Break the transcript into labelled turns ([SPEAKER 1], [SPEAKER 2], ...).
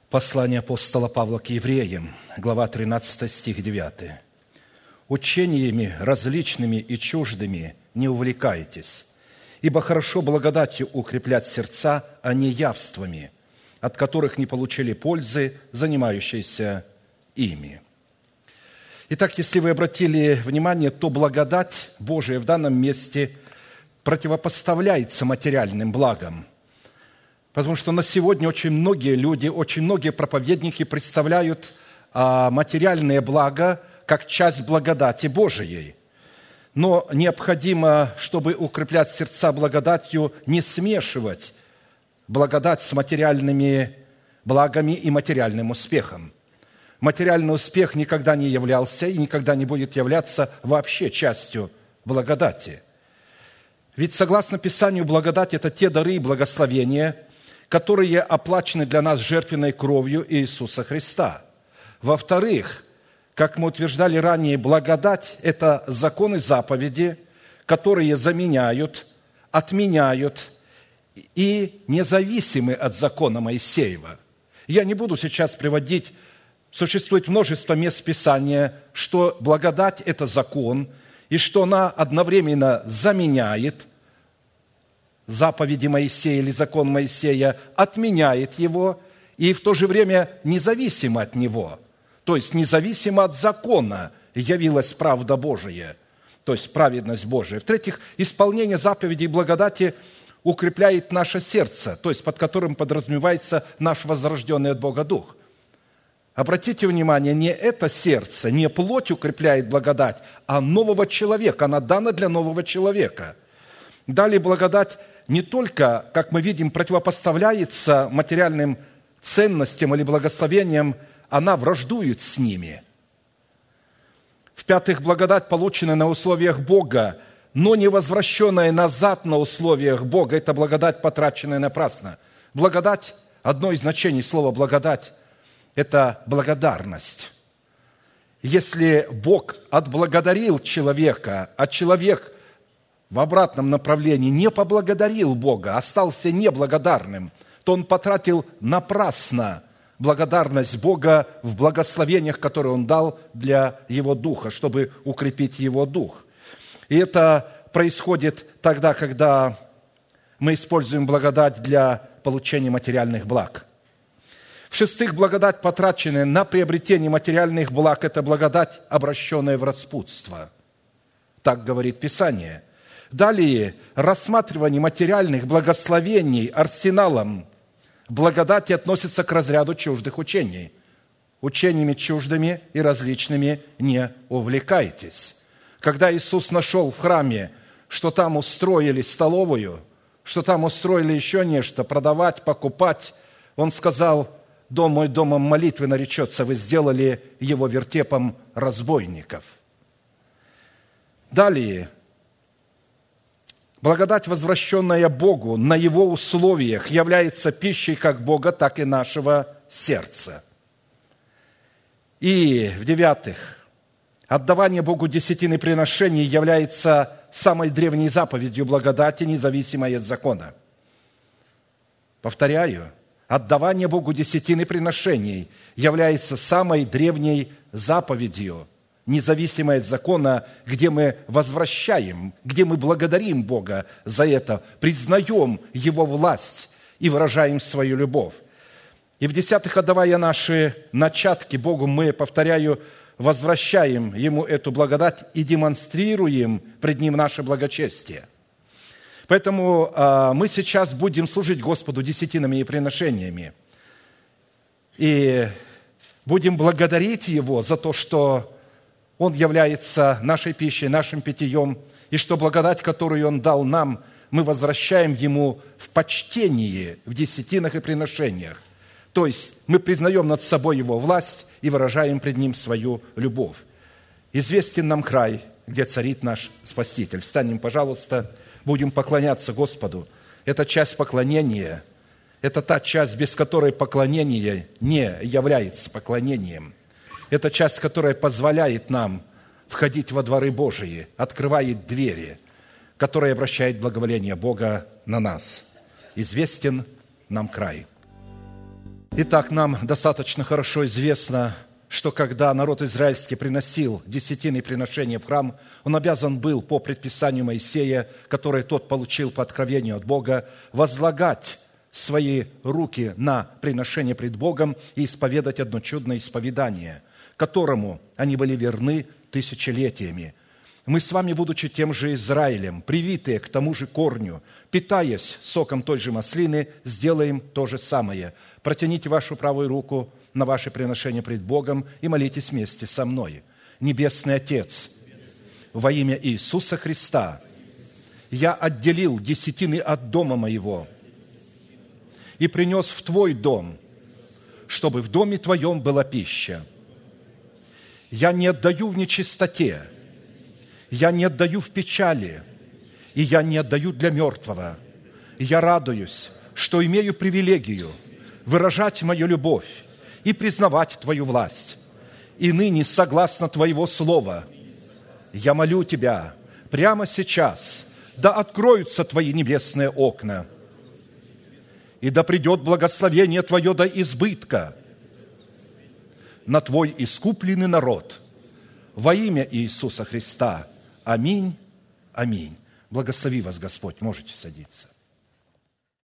[SPEAKER 1] Послание апостола Павла к евреям, глава 13, стих 9. «Учениями различными и чуждыми не увлекайтесь, ибо хорошо благодатью укреплять сердца, а не явствами, от которых не получили пользы, занимающиеся ими». Итак, если вы обратили внимание, то благодать Божия в данном месте противопоставляется материальным благам. Потому что на сегодня очень многие люди, очень многие проповедники представляют материальные блага как часть благодати Божией. Но необходимо, чтобы укреплять сердца благодатью, не смешивать благодать с материальными благами и материальным успехом. Материальный успех никогда не являлся и никогда не будет являться вообще частью благодати. Ведь, согласно Писанию, благодать – это те дары и благословения, которые оплачены для нас жертвенной кровью Иисуса Христа. Во-вторых, как мы утверждали ранее, благодать – это законы заповеди, которые заменяют, отменяют и независимы от закона Моисеева. Я не буду сейчас приводить, существует множество мест Писания, что благодать – это закон, и что она одновременно заменяет заповеди Моисея или закон Моисея, отменяет его и в то же время независимо от него. То есть независимо от закона явилась правда Божия, то есть праведность Божия. В-третьих, исполнение заповедей благодати укрепляет наше сердце, то есть под которым подразумевается наш возрожденный от Бога Дух. Обратите внимание, не это сердце, не плоть укрепляет благодать, а нового человека. Она дана для нового человека. Далее благодать не только, как мы видим, противопоставляется материальным ценностям или благословениям, она враждует с ними. В-пятых, благодать, полученная на условиях Бога, но не возвращенная назад на условиях Бога, это благодать, потраченная напрасно. Благодать, одно из значений слова «благодать» – это благодарность. Если Бог отблагодарил человека, а человек в обратном направлении не поблагодарил Бога, остался неблагодарным, то он потратил напрасно благодарность Бога в благословениях, которые Он дал для его духа, чтобы укрепить его дух. И это происходит тогда, когда мы используем благодать для получения материальных благ. В-шестых, благодать, потраченная на приобретение материальных благ, это благодать, обращенная в распутство. Так говорит Писание. Далее, рассматривание материальных благословений арсеналом благодати относится к разряду чуждых учений. Учениями чуждыми и различными не увлекайтесь. Когда Иисус нашел в храме, что там устроили столовую, что там устроили еще нечто, продавать, покупать, Он сказал: «Дом мой домом молитвы наречется, вы сделали его вертепом разбойников». Далее, благодать, возвращенная Богу на Его условиях, является пищей как Бога, так и нашего сердца. И, в-девятых, отдавание Богу десятины приношений является самой древней заповедью благодати, независимой от закона. Повторяю, отдавание Богу десятины приношений является самой древней заповедью, независимой от закона, где мы возвращаем, где мы благодарим Бога за это, признаем Его власть и выражаем свою любовь. И в-десятых, отдавая наши начатки Богу, мы, повторяю, возвращаем Ему эту благодать и демонстрируем пред Ним наше благочестие. Поэтому мы сейчас будем служить Господу десятинами и приношениями. И будем благодарить Его за то, что Он является нашей пищей, нашим питьем, и что благодать, которую Он дал нам, мы возвращаем Ему в почтении, в десятинах и приношениях. То есть мы признаем над собой Его власть и выражаем пред Ним свою любовь. Известен нам край, где царит наш Спаситель. Встанем, пожалуйста, будем поклоняться Господу. Это часть поклонения, это та часть, без которой поклонение не является поклонением. Это часть, которая позволяет нам входить во дворы Божии, открывает двери, которая обращает благоволение Бога на нас. Известен нам край. Итак, нам достаточно хорошо известно, что когда народ израильский приносил десятины приношения в храм, он обязан был по предписанию Моисея, которое тот получил по откровению от Бога, возлагать свои руки на приношение пред Богом и исповедать одно чудное исповедание, которому они были верны тысячелетиями. Мы с вами, будучи тем же Израилем, привитые к тому же корню, питаясь соком той же маслины, сделаем то же самое. Протяните вашу правую руку на ваше приношение пред Богом и молитесь вместе со мной. Небесный Отец, во имя Иисуса Христа, я отделил десятины от дома моего и принес в Твой дом, чтобы в доме Твоем была пища. Я не отдаю в нечистоте, я не отдаю в печали, и я не отдаю для мертвого. Я радуюсь, что имею привилегию выражать мою любовь и признавать Твою власть. И ныне, согласно Твоего слова, я молю Тебя прямо сейчас, да откроются Твои небесные окна, и да придет благословение Твое до избытка на Твой искупленный народ. Во имя Иисуса Христа. Аминь. Аминь. Благослови вас Господь. Можете садиться.